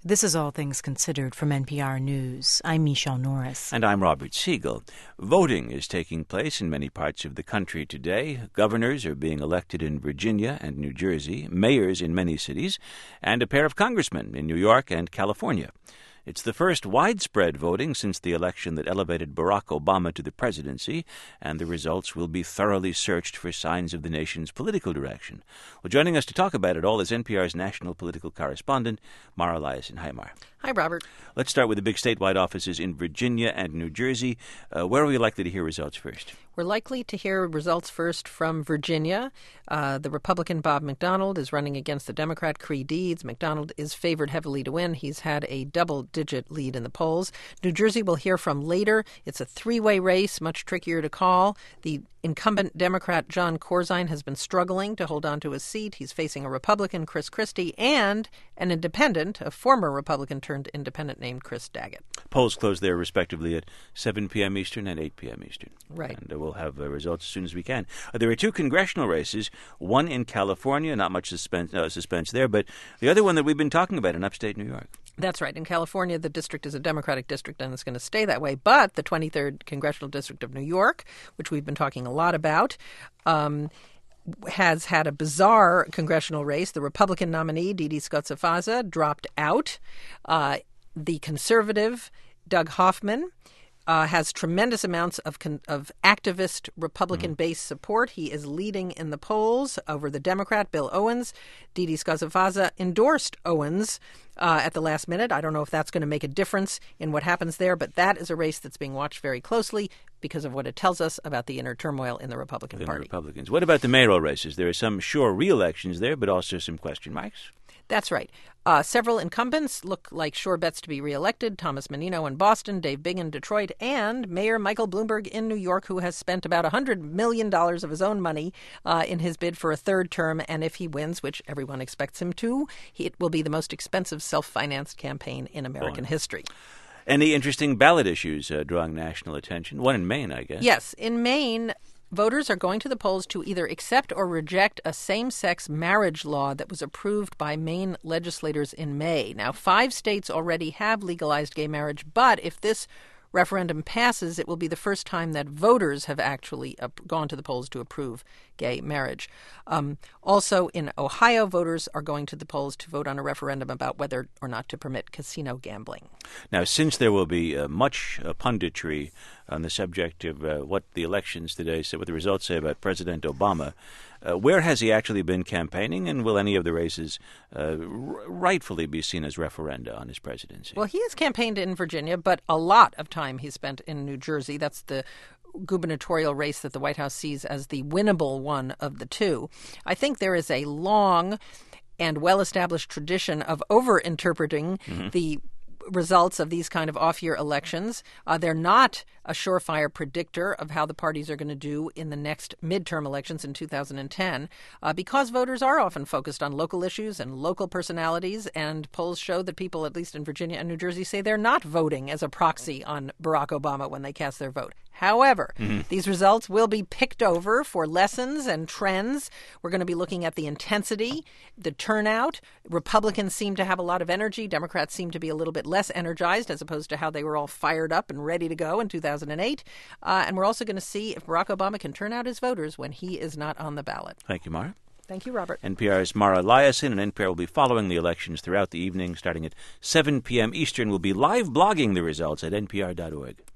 This is All Things Considered from NPR News. I'm Michelle Norris. And I'm Robert Siegel. Voting is taking place in many parts of the country today. Governors are being elected in Virginia and New Jersey, mayors in many cities, and a pair of congressmen in New York and California. It's the first widespread voting since the election that elevated Barack Obama to the presidency, and the results will be thoroughly searched for signs of the nation's political direction. Well, joining us to talk about it all is NPR's national political correspondent, Mara Liasson. Hi, Mara. Hi, Robert. Let's start with the big statewide offices in Virginia and New Jersey. Where are we likely to hear results first? We're likely to hear results first from Virginia. The Republican Bob McDonnell is running against the Democrat Creigh Deeds. McDonnell is favored heavily to win. He's had a double-digit lead in the polls. New Jersey we'll hear from later. It's a three-way race, much trickier to call. The incumbent Democrat Jon Corzine has been struggling to hold on to his seat. He's facing a Republican, Chris Christie, and an independent, a former Republican turned independent named Chris Daggett. Polls close there respectively at 7 p.m. Eastern and 8 p.m. Eastern. Right. And we'll have results as soon as we can. There are two congressional races, one in California, not much suspense there, but the other one that we've been talking about in upstate New York. That's right. In California, the district is a Democratic district, and it's going to stay that way. But the 23rd Congressional District of New York, which we've been talking a lot about, has had a bizarre congressional race. The Republican nominee, Dede Scott-Safaza, dropped out. The conservative, Doug Hoffman, has tremendous amounts of activist Republican-based support. He is leading in the polls over the Democrat, Bill Owens. Dede Scott-Safaza endorsed Owens at the last minute. I don't know if that's going to make a difference in what happens there, but that is a race that's being watched very closely because of what it tells us about the inner turmoil in the Republican Party. Republicans. What about the mayoral races? There are some sure re-elections there, but also some question marks. That's right. Several incumbents look like sure bets to be reelected. Thomas Menino in Boston, Dave Bing in Detroit, and Mayor Michael Bloomberg in New York, who has spent about $100 million of his own money in his bid for a third term. And if he wins, which everyone expects him to, it will be the most expensive self-financed campaign in American history. Any interesting ballot issues drawing national attention? One in Maine, I guess. Yes. In Maine, voters are going to the polls to either accept or reject a same-sex marriage law that was approved by Maine legislators in May. Now, 5 states already have legalized gay marriage, but if this referendum passes, it will be the first time that voters have actually gone to the polls to approve gay marriage. Also, in Ohio, voters are going to the polls to vote on a referendum about whether or not to permit casino gambling. Now, since there will be much punditry on the subject of what the elections today say, what the results say about President Obama, where has he actually been campaigning, and will any of the races rightfully be seen as referenda on his presidency? Well, he has campaigned in Virginia, but a lot of time he spent in New Jersey. That's the gubernatorial race that the White House sees as the winnable one of the two. I think there is a long and well-established tradition of over-interpreting the results of these kind of off-year elections. They're not a surefire predictor of how the parties are going to do in the next midterm elections in 2010 because voters are often focused on local issues and local personalities, and polls show that people, at least in Virginia and New Jersey, say they're not voting as a proxy on Barack Obama when they cast their vote. However, these results will be picked over for lessons and trends. We're going to be looking at the intensity, the turnout. Republicans seem to have a lot of energy. Democrats seem to be a little bit less energized as opposed to how they were all fired up and ready to go in 2008. And we're also going to see if Barack Obama can turn out his voters when he is not on the ballot. Thank you, Mara. Thank you, Robert. NPR's Mara Liasson, and NPR will be following the elections throughout the evening. Starting at 7 p.m. Eastern, we'll be live blogging the results at npr.org.